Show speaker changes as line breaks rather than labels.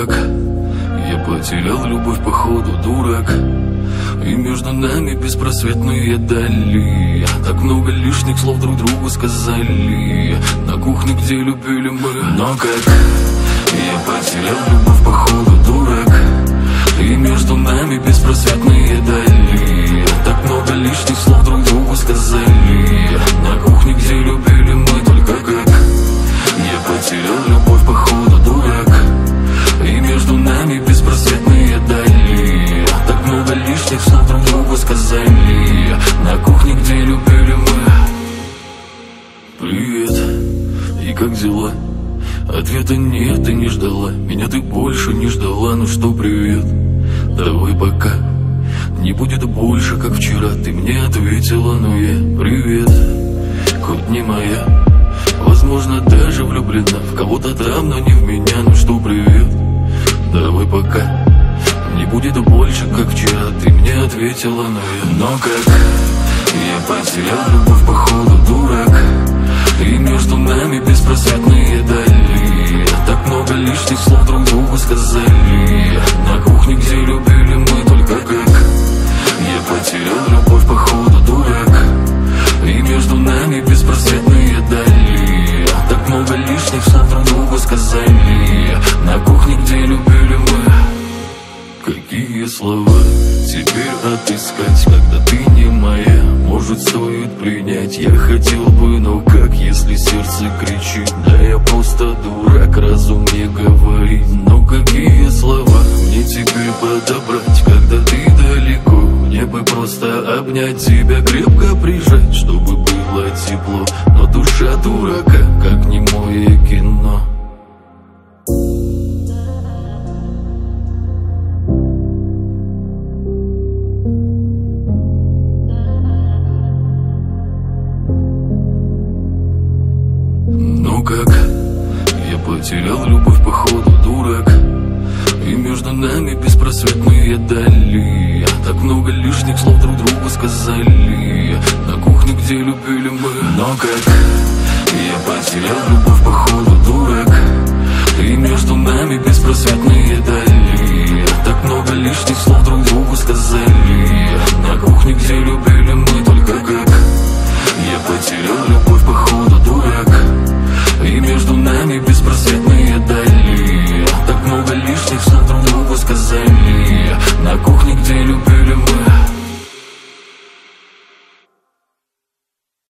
как я потерял любовь, походу, дурак. И между нами беспросветные дали. Так много лишних слов друг другу сказали на кухне, где любили мы. Но как я потерял любовь, походу, дурак. И между нами беспросветные дали. Так много лишних слов друг другу сказали на кухне, где любили мы. Только как я потерял любовь, походу, дурак. И между нами беспросветные дали. Так много лишних слов друг другу сказали на кухне, где любили мы. Привет, и как дела? Ответа нет, ты не ждала. Меня ты больше не ждала. Ну что, привет, давай пока. Не будет больше, как вчера. Ты мне ответила, но я привет. Хоть не моя, возможно, даже влюблена в кого-то там, но не в меня. Ну что, привет, давай пока. Не будет больше, как вчера. Ты мне ответила, но я. Но как я потерял любовь, походу, дурак. И между нами беспросветные дали. Так много лишних слов друг другу сказали на кухне, где любили мы. Только как я потерял любовь, походу, дурак. И между нами беспросветные дали. Так много лишних слов друг другу сказали на кухне, где любили мы. Какие слова теперь отыскать, когда ты не моя? Может, стоит принять, я хотел бы, но как, если сердце кричит? Да я просто дурак, разум не говорит. Но какие слова мне теперь подобрать, когда ты далеко? Мне бы просто обнять тебя, крепко прижать, чтобы было тепло. Но душа дурака, как немое кино. Ну как я потерял любовь, походу, дурак. И между нами беспросветные дали. Так много лишних слов друг другу сказали на кухне, где любили мы. Но как я потерял любовь, походу, дурак. И между нами беспросветные дали. Так много лишних слов друг другу сказали на кухне, где любили мы. Только как я потерял любовь, походу, дурак. И между нами беспросветные дали. Так много лишних слов друг другу сказали на кухне.